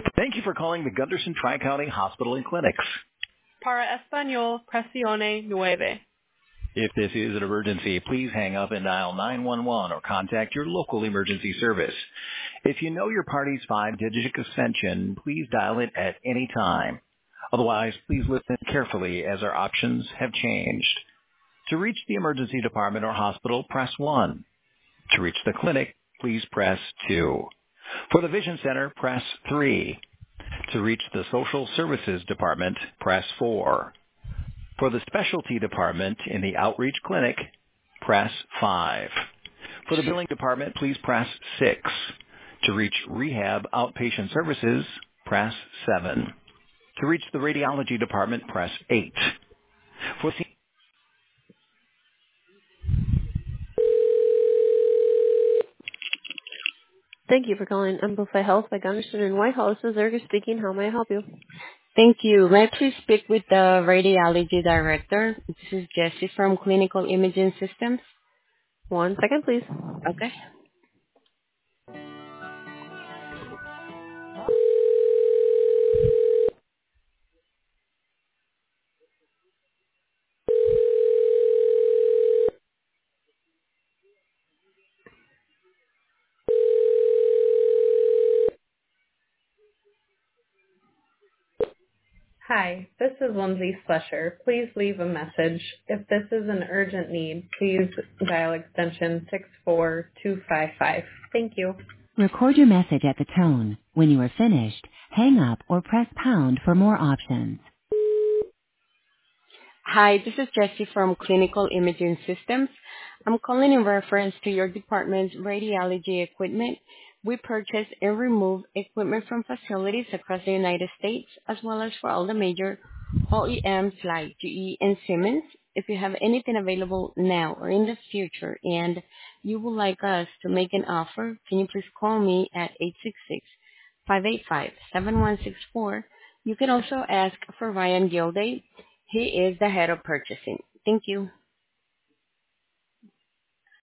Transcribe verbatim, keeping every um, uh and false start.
Thank you for calling the Gunderson Tri-County Hospital and Clinics. Para Español, presione nueve. If this is an emergency, please hang up and dial nine one one or contact your local emergency service. If you know your party's five-digit extension, please dial it at any time. Otherwise, please listen carefully as our options have changed. To reach the emergency department or hospital, press one. To reach the clinic, please press two. For the Vision Center, press three. To reach the Social Services Department, press four. For the Specialty Department in the Outreach Clinic, press five. For the Billing Department, please press six. To reach Rehab Outpatient Services, press seven. To reach the Radiology Department, press eight. For the Thank you for calling Amplify Health by Gunderson and Whitehall. This is Erica speaking. How may I help you? Thank you. May I please speak with the radiology director? This is Jessie from Clinical Imaging Systems. One second, please. Okay. Hi, this is Lindsay Flesher. Please leave a message. If this is an urgent need, please dial extension six four two five five. Thank you. Record your message at the tone. When you are finished, hang up or press pound for more options. Hi, this is Jessie from Clinical Imaging Systems. I'm calling in reference to your department's radiology equipment. We purchase and remove equipment from facilities across the United States, as well as for all the major O E Ms like G E and Siemens. If you have anything available now or in the future and you would like us to make an offer, can you please call me at eight six six, five eight five, seven one six four. You can also ask for Ryan Gilday. He is the head of purchasing. Thank you.